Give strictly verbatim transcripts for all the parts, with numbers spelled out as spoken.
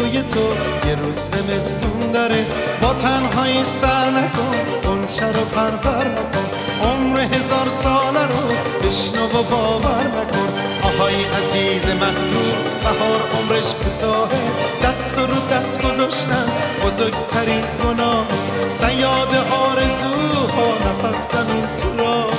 سوی تو یه روز زمستون داره، با تنهایی سر نکن، غنچه رو پرپر نکن، عمر هزار ساله رو بشنو و باور نکن. آهای عزیز محبوب، بهار عمرش کوتاهه، دست رو دست گذاشتن بزرگترین گناه، صیاد آرزوها نفس زمین تو راه.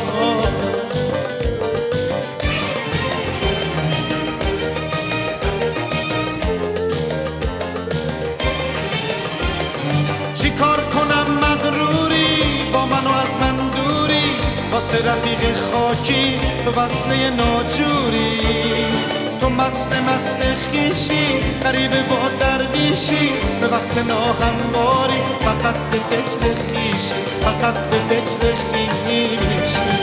چی کار کنم مغروری با من و از من دوری، واسه رفیق خاکی تو وصله ناجوری، تو مست مست خیشی غریبه با درویشی، به وقت ناهمواری فقط به فکر خیشی، فقط به فکر خیشی.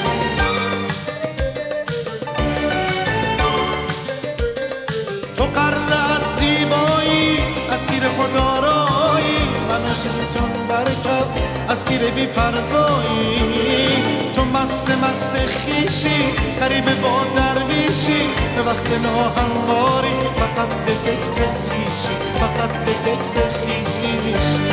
تو قره از زیبایی اسیر خدارایی، من عاشق جان برکت اسیر بی پروایی، تو مست مست خیشی غریبه با درویشی، به وقت ناهمواری فقط به فکر خیشی، فقط به فکر خیشی.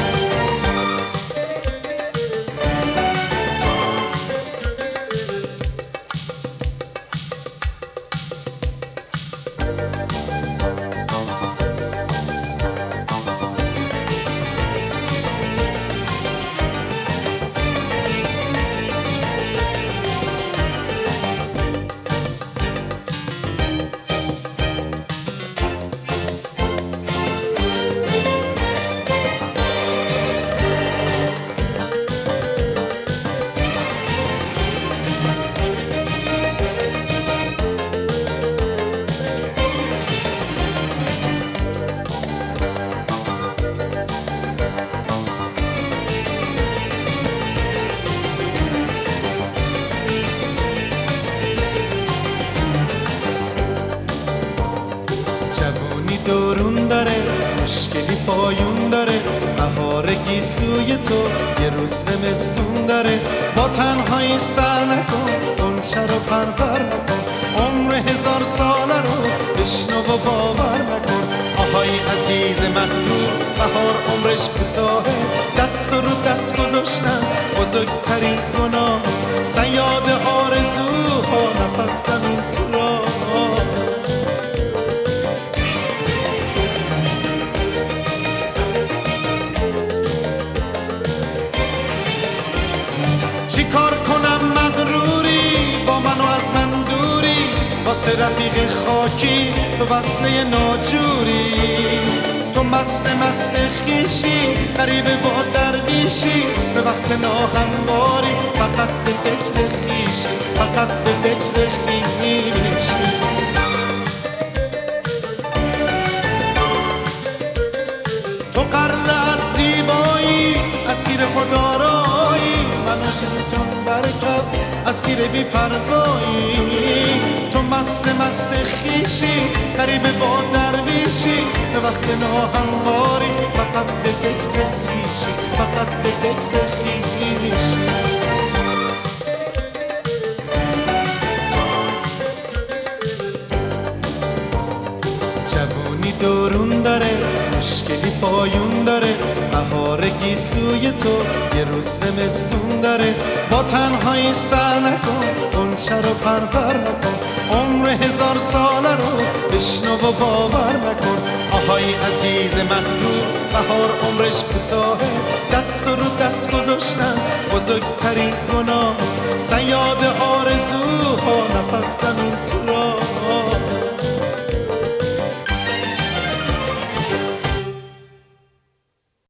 جوونی دورون داره، مشکلی پایون داره، بهار گیسوی تو یه روز زمستون داره، با تنهایی سر نکن، غنچه رو پرپر نکن، عمر هزار ساله رو بشنو و باور نکن. آهای عزیز محبوب، بهار عمرش کوتاهه، دست رو دست گذاشتن بزرگترین گناه، صیاد آرزوها نفس زمین تو راه. چی کار کنم مغروری با من و از من دوری، واسه رفیق خاکی تو وصله ناجوری، تو مست مست خیشی غریبه با درویشی، به وقت ناهمواری فقط به فکر خیشی، فقط به فکر خیشی. تو قره از زیبایی اسیر خدارایی، من عاشق جان برکت اسیر بی پروایی، تو مست مست خیشی غریبه با درویشی، به وقت ناهمواری فقط به فکر خیشی، فقط به فکر خیشی. جوونی دورون داره، مشکلی پایون داره، بهار گیسوی تو یه روز زمستون داره، با تنهایی سر نکن، غنچه رو پرپر نکن، عمر هزار ساله رو بشنو و باور نکن. آهای عزیز محبوب، بهار عمرش کوتاهه، دست رو دست گذاشتن بزرگترین گناه، صیاد آرزوها نفس زمین تو راه.